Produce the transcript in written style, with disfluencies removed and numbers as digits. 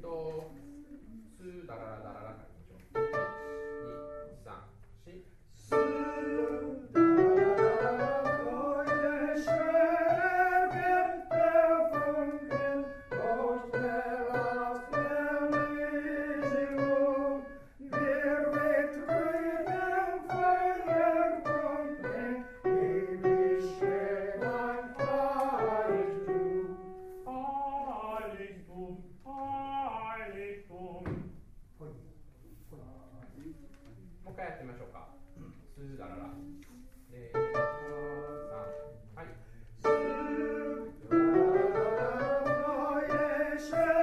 スーダララダララからいきましょう。1、2、3、4。スーダラもう一回やってみましょうか。スーダララ。はい。スーダララ